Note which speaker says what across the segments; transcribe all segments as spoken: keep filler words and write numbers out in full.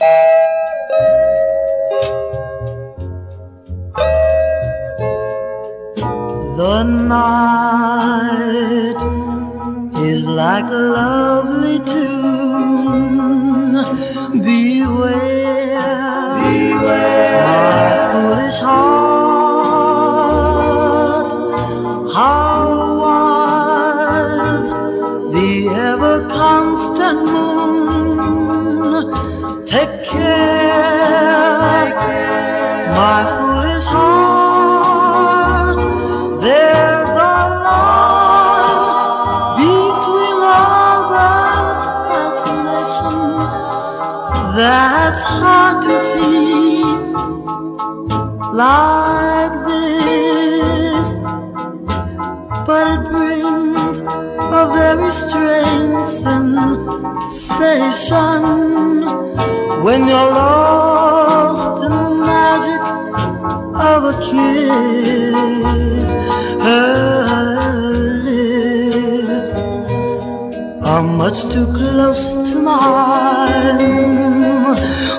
Speaker 1: The night is like a lovely tune. Beware, beware, my foolish heart. How was the ever constant moon? Take care, my foolish heart. There's a line between love and fascination that's hard to see. Like this, but it brings a very strange sensation when you're lost in the magic of a kiss. Her lips are much too close to mine.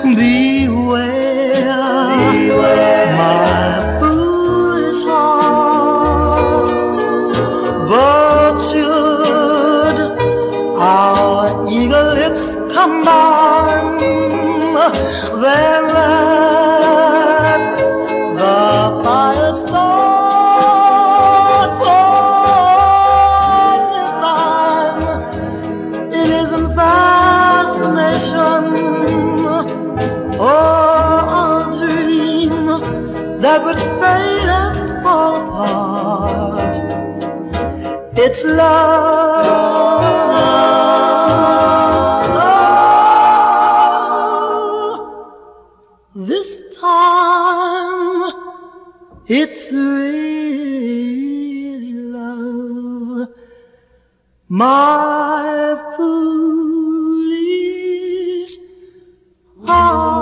Speaker 1: Beware, beware, my foolish heart. But should our eager lips combine, then let the fire start. For this time it isn't fascination or a dream that would fade and fall apart. It's love, love. This time it's really love. My foolish heart.